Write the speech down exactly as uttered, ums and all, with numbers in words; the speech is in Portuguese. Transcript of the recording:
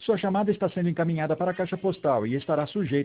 Sua chamada está sendo encaminhada para a caixa postal e estará sujeita